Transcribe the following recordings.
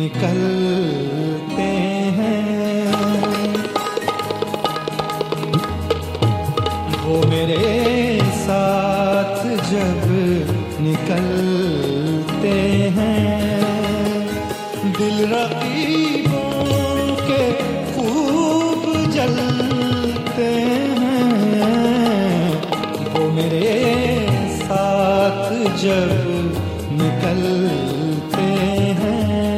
निकलते हैं। वो मेरे साथ जब निकलते हैं, दिल रकीबों के खूब जलते हैं। वो मेरे साथ जब निकलते हैं।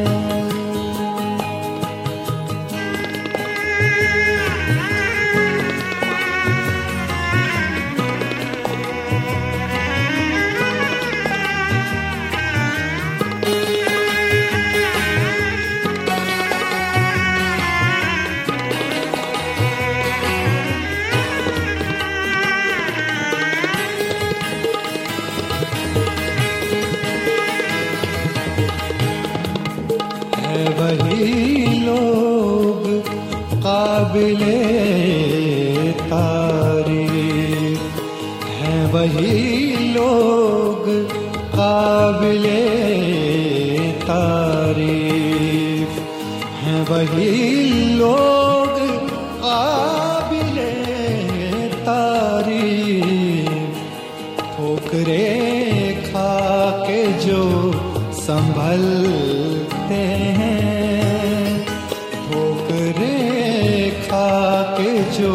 वही लोग काबिले तारीफ हैं, वही लोग काबिले तारीफ हैं, वही लोग काबिले तारीफ। ठोकरे खा के जो संभलते हैं, जो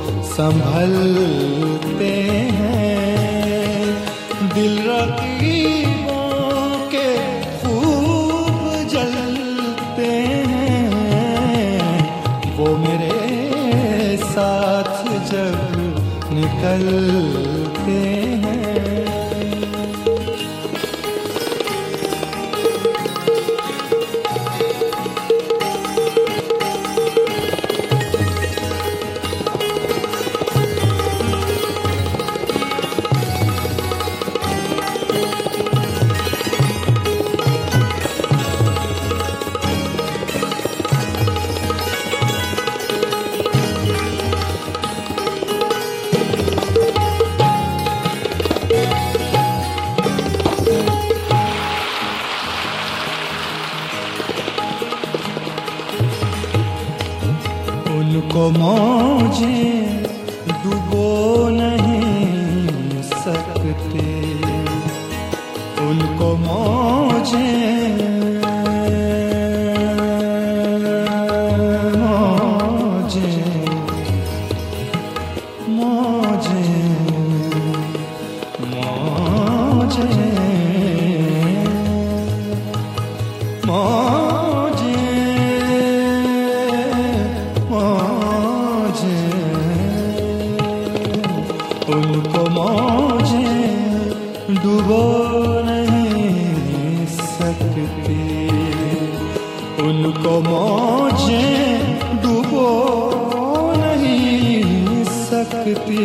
संभलते हैं, दिल रकीबों के खूब जलते हैं। वो मेरे साथ जब निकलते हैं। उनको मौजें डुबो नहीं सकते, उनको मौजें उनको मौजें डुबो नहीं सकती, उनको मौजें डुबो नहीं सकती।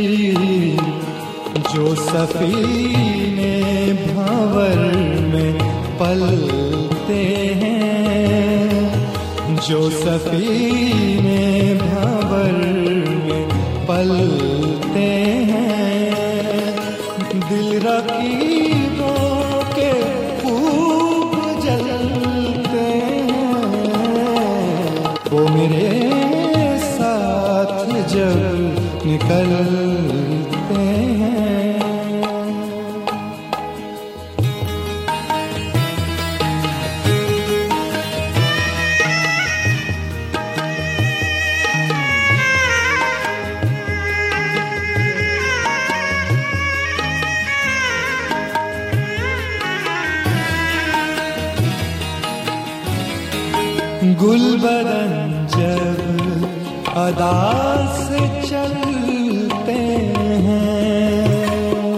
जो सफीने भंवर में पलते हैं, जो सफीने भंवर में पलते हैं, दिल रकीबों के खूब जलते हैं। वो मेरे साथ जब निकलते हैं। गुलबदन जब अदा से चलते हैं,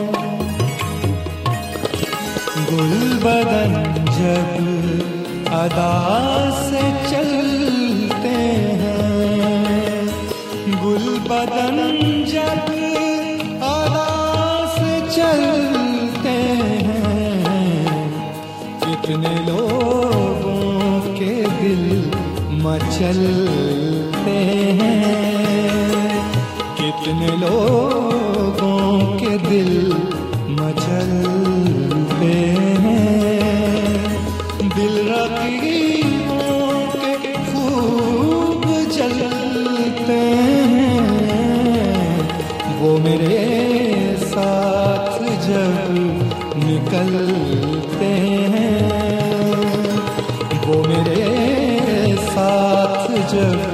गुलबदन जब अदा से चलते हैं, गुलबदन जब अदा से चलते हैं। कितने लोगों के दिल मचलते हैं, कितने लोगों के दिल मचलते हैं। दिल रकीबों निकलते हैं, वो मेरे साथ जब